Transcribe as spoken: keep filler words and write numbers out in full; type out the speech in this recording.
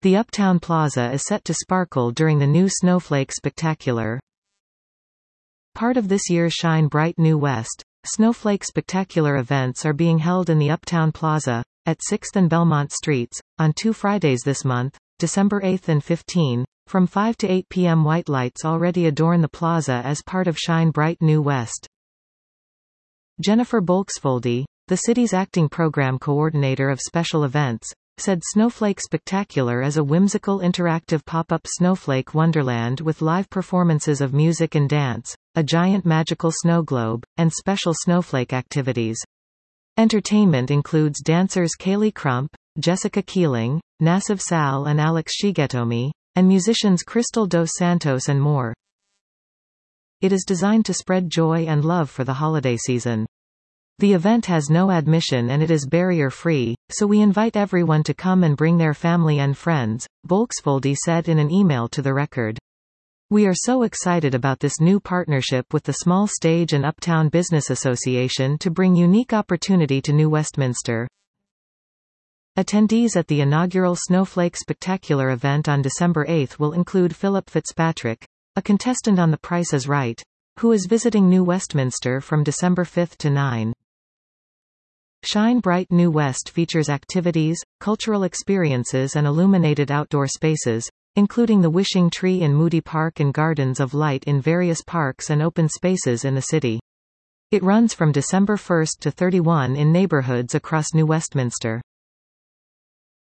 The Uptown Plaza is set to sparkle during the new Snowflake Spectacular. Part of this year's Shine Bright New West, Snowflake Spectacular events are being held in the Uptown Plaza, at sixth and Belmont Streets, on two Fridays this month, December eighth and fifteenth, from five to eight p m White lights already adorn the plaza as part of Shine Bright New West. Jennifer Bolksfoldy, the city's acting program coordinator of special events, said Snowflake Spectacular is a whimsical interactive pop-up snowflake wonderland with live performances of music and dance, a giant magical snow globe, and special snowflake activities. Entertainment includes dancers Kaylee Crump, Jessica Keeling, Nassif Sal and Alex Shigetomi, and musicians Crystal Dos Santos and more. It is designed to spread joy and love for the holiday season. The event has no admission and it is barrier-free, so we invite everyone to come and bring their family and friends, Bolksfoldy said in an email to The Record. We are so excited about this new partnership with the Small Stage and Uptown Business Association to bring unique opportunity to New Westminster. Attendees at the inaugural Snowflake Spectacular event on December eighth will include Philip Fitzpatrick, a contestant on The Price is Right, who is visiting New Westminster from December fifth to ninth. Shine Bright New West features activities, cultural experiences and illuminated outdoor spaces, including the Wishing Tree in Moody Park and Gardens of Light in various parks and open spaces in the city. It runs from December first to thirty-first in neighborhoods across New Westminster.